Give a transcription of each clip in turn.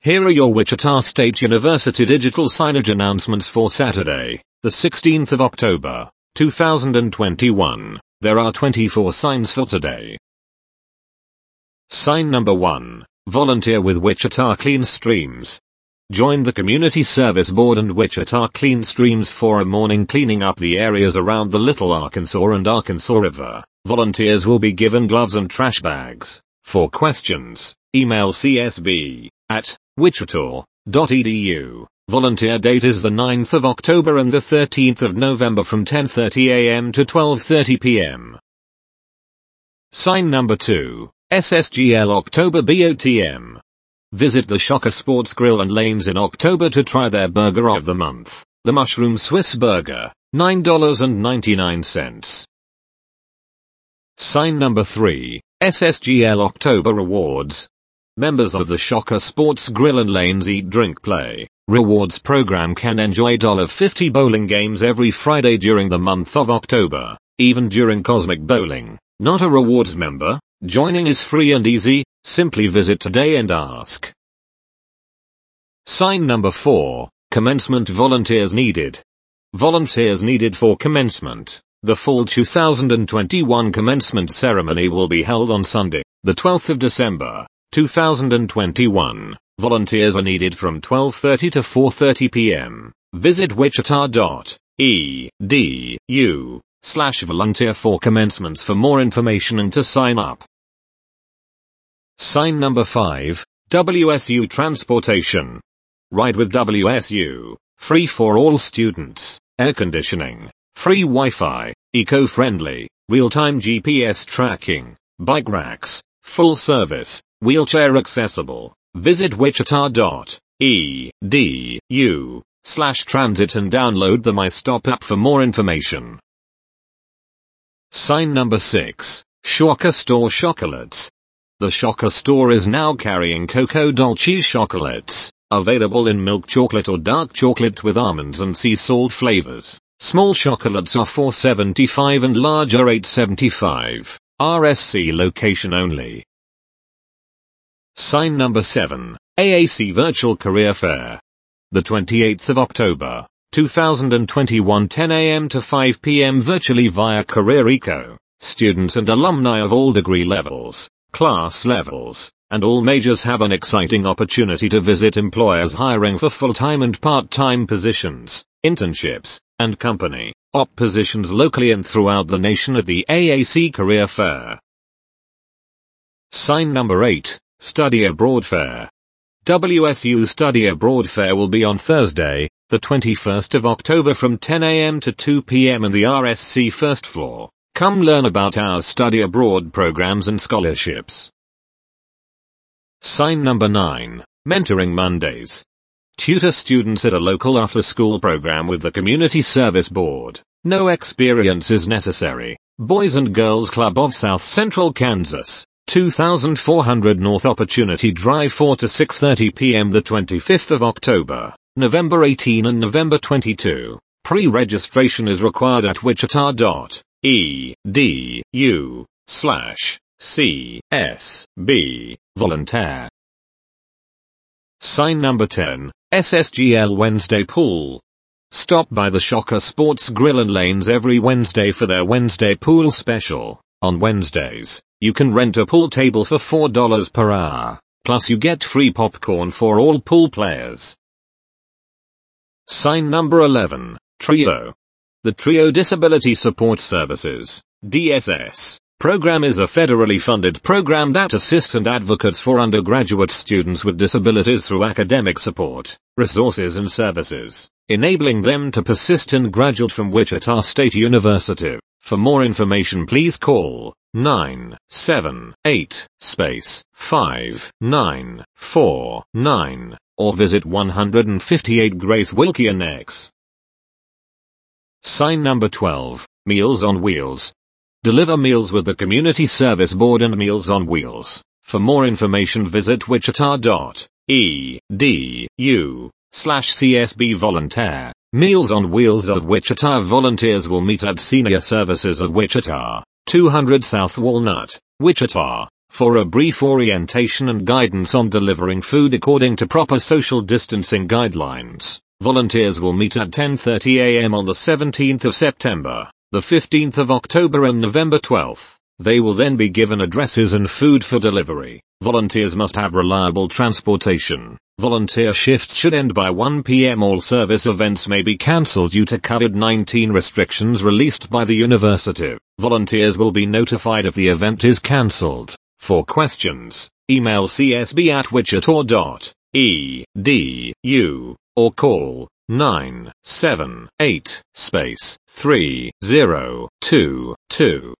Here are your Wichita State University digital signage announcements for Saturday, the 16th of October, 2021. There are 24 signs for today. Sign number 1. Volunteer with Wichita Clean Streams. Join the Community Service Board and Wichita Clean Streams for a morning cleaning up the areas around the Little Arkansas and Arkansas River. Volunteers will be given gloves and trash bags. For questions, email csb@wichita.edu. Volunteer date is the 9th of October and the 13th of November from 10:30 a.m. to 12:30 p.m. Sign number 2. SSGL October BOTM. Visit the Shocker Sports Grill and Lanes in October to try their burger of the month, the Mushroom Swiss Burger, $9.99. Sign number 3. SSGL October Rewards. Members of the Shocker Sports Grill and Lanes Eat Drink Play Rewards program can enjoy $50 bowling games every Friday during the month of October, even during Cosmic Bowling. Not a rewards member? Joining is free and easy, simply visit today and ask. Sign number 4. Commencement volunteers needed. Volunteers needed for commencement. The fall 2021 commencement ceremony will be held on Sunday, the 12th of December, 2021. Volunteers are needed from 12:30 to 4:30 p.m. Visit wichita.edu/volunteer for commencements for more information and to sign up. Sign number 5. WSU Transportation. Ride with WSU. Free for all students. Air conditioning. Free Wi-Fi. Eco-friendly. Real-time GPS tracking. Bike racks. Full service. Wheelchair accessible. Visit wichita.edu/transit and download the MyStop app for more information. Sign number 6. Shocker Store Chocolates. The Shocker Store is now carrying Cocoa Dolce chocolates, available in milk chocolate or dark chocolate with almonds and sea salt flavors. Small chocolates are $4.75 and larger $8.75. RSC location only. Sign number 7. AAC Virtual Career Fair. The 28th of October, 2021 10 a.m. to 5 p.m. virtually via Career Eco. Students and alumni of all degree levels, class levels, and all majors have an exciting opportunity to visit employers hiring for full-time and part-time positions, internships, and company op positions locally and throughout the nation at the AAC Career Fair. Sign number 8. Study Abroad Fair. WSU Study Abroad Fair will be on Thursday, the 21st of October from 10 a.m. to 2 p.m. in the RSC first floor. Come learn about our study abroad programs and scholarships. Sign number 9. Mentoring Mondays. Tutor students at a local after-school program with the Community Service Board. No experience is necessary. Boys and Girls Club of South Central Kansas. 2400 North Opportunity Drive 4 to 6:30 p.m. the 25th of October, November 18 and November 22. Pre-registration is required at wichita.edu/CSB volunteer. Sign number 10. SSGL Wednesday Pool. Stop by the Shocker Sports Grill and Lanes every Wednesday for their Wednesday Pool Special. On Wednesdays, you can rent a pool table for $4 per hour, plus you get free popcorn for all pool players. Sign number 11. TRIO. The TRIO Disability Support Services, DSS, program is a federally funded program that assists and advocates for undergraduate students with disabilities through academic support, resources and services, enabling them to persist in graduate from Wichita State University. For more information please call 978-5949 or visit 158 Grace Wilkie Annex. Sign number 12. Meals on Wheels. Deliver meals with the Community Service Board and Meals on Wheels. For more information visit wichita.edu/CSB volunteer. Meals on Wheels of Wichita volunteers will meet at Senior Services of Wichita, 200 South Walnut, Wichita, For a brief orientation and guidance on delivering food according to proper social distancing guidelines, volunteers will meet at 10:30 a.m. on the 17th of September, the 15th of October and November 12th. They will then be given addresses and food for delivery. Volunteers must have reliable transportation. Volunteer shifts should end by 1 p.m. All service events may be cancelled due to COVID-19 restrictions released by the university. Volunteers will be notified if the event is cancelled. For questions, email csb@wichita.edu or call 978-3022.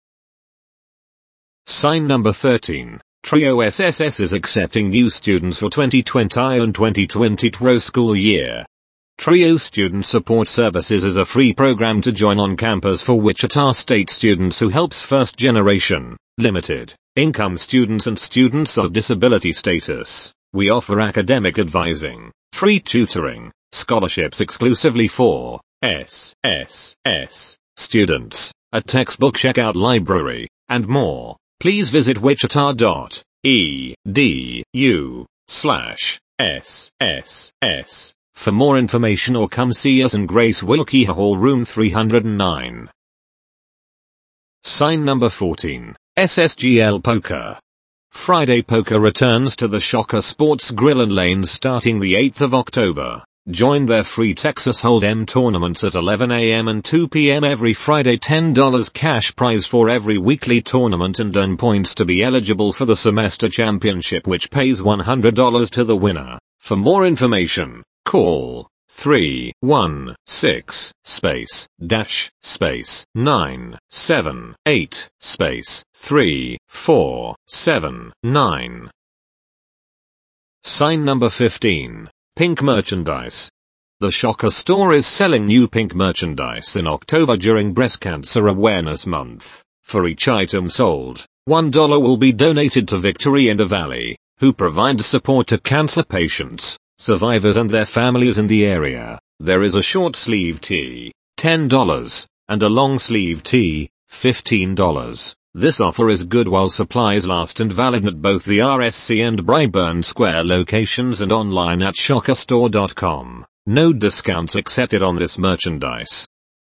Sign number 13. TRIO SSS is accepting new students for 2020 and 2022 school year. TRIO Student Support Services is a free program to join on campus for Wichita State students who helps first-generation, limited income students and students of disability status. We offer academic advising, free tutoring, scholarships exclusively for SSS students, a textbook checkout library, and more. Please visit wichita.edu/SSS for more information or come see us in Grace Wilkie Hall room 309. Sign number 14. SSGL Poker. Friday Poker returns to the Shocker Sports Grill and Lanes starting the 8th of October. Join their free Texas Hold'em tournaments at 11 a.m. and 2 p.m. every Friday. $10 cash prize for every weekly tournament and earn points to be eligible for the semester championship, which pays $100 to the winner. For more information, call 316-978-3479. Sign number 15. Pink merchandise. The Shocker store is selling new pink merchandise in October during Breast Cancer Awareness Month. For each item sold, $1 will be donated to Victory in the Valley, who provides support to cancer patients, survivors and their families in the area. There is a short sleeve tee, $10, and a long sleeve tee, $15. This offer is good while supplies last and valid at both the RSC and Bryburn Square locations and online at shockerstore.com. No discounts accepted on this merchandise.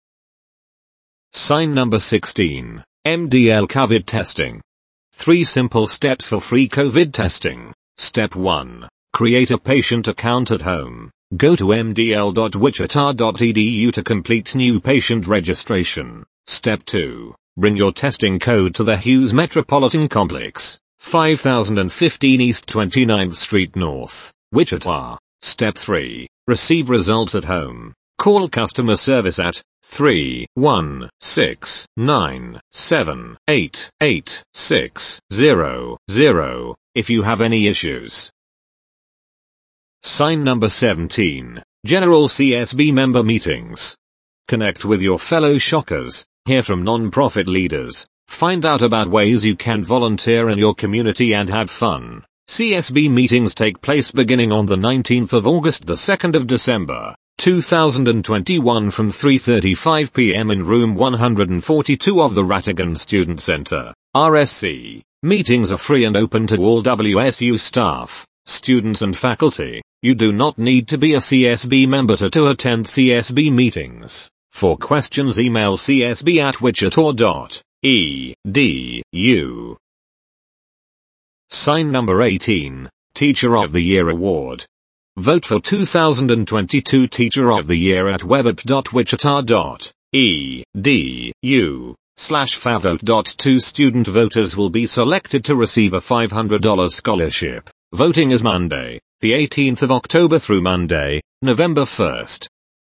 Sign number 16. MDL COVID testing. 3 simple steps for free COVID testing. Step 1. Create a patient account at home. Go to mdl.wichita.edu to complete new patient registration. Step 2. Bring your testing code to the Hughes Metropolitan Complex, 5015 East 29th Street North, Wichita. Step 3. Receive results at home. Call customer service at 316-978-8600 if you have any issues. Sign number 17. General CSB member meetings. Connect with your fellow Shockers. Hear from non-profit leaders. Find out about ways you can volunteer in your community and have fun. CSB meetings take place beginning on the 19th of August to 2nd of December, 2021 from 3:35 p.m. in room 142 of the Rattigan Student Center, RSC. Meetings are free and open to all WSU staff, students and faculty. You do not need to be a CSB member to attend CSB meetings. For questions, email csb@wichita.edu. Sign number 18. Teacher of the Year Award. Vote for 2022 Teacher of the Year at webup.wichita.edu/favote. Student voters will be selected to receive a $500 scholarship. Voting is Monday, the 18th of October through Monday, November 1st.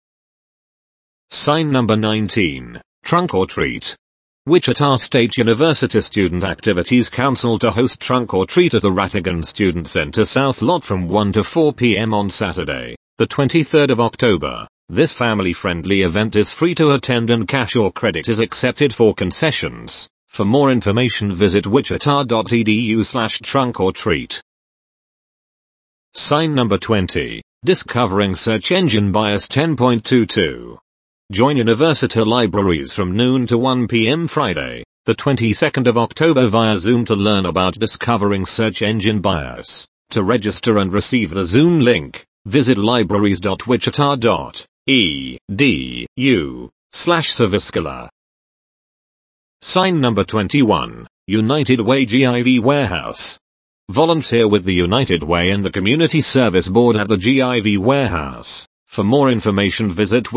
Sign number 19. Trunk or Treat. Wichita State University Student Activities Council to host Trunk or Treat at the Rattigan Student Center South Lot from 1 to 4 p.m. on Saturday, the 23rd of October. This family-friendly event is free to attend and cash or credit is accepted for concessions. For more information visit wichita.edu/trunkortreat. Sign number 20. Discovering Search Engine Bias 10.22. Join University libraries from noon to 1 p.m. Friday, the 22nd of October via Zoom to learn about discovering search engine bias. To register and receive the Zoom link, visit libraries.wichita.edu/Saviskala. Sign number 21, United Way GIV Warehouse. Volunteer with the United Way and the Community Service Board at the GIV Warehouse. For more information visit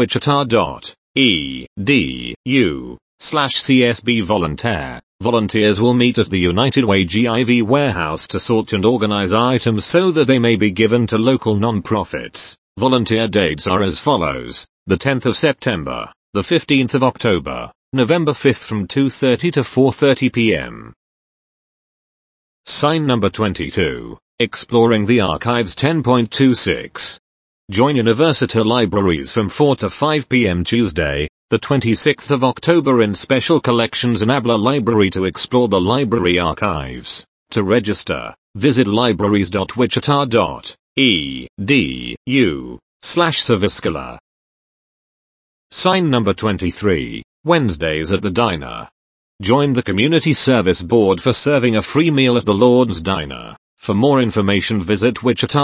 wichita.edu/CSB Volunteer. Volunteers will meet at the United Way GIV Warehouse to sort and organize items so that they may be given to local non-profits. Volunteer dates are as follows: the 10th of September, the 15th of October, November 5th from 2:30 to 4:30 p.m. Sign number 22, Exploring the Archives 10.26. Join University Libraries from 4 to 5 p.m. Tuesday, the 26th of October in Special Collections Nabla Library to explore the library archives. To register, visit libraries.wichita.edu/Saviskala. Sign number 23, Wednesdays at the Diner. Join the Community Service Board for serving a free meal at the Lord's Diner. For more information visit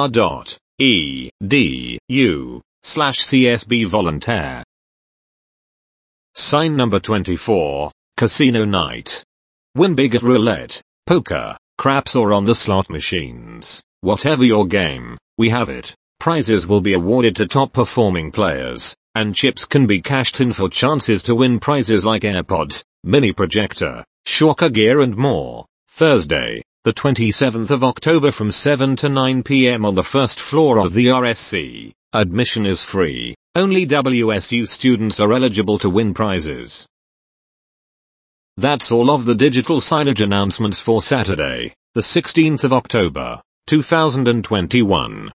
wichita.edu/CSB Volunteer. Sign number 24, Casino Night. Win big at roulette, poker, craps or on the slot machines. Whatever your game, we have it. Prizes will be awarded to top performing players, and chips can be cashed in for chances to win prizes like AirPods, mini projector, shocker gear and more. Thursday, the 27th of October from 7 to 9 p.m. on the first floor of the RSC. Admission is free. Only WSU students are eligible to win prizes. That's all of the digital signage announcements for Saturday, the 16th of October, 2021.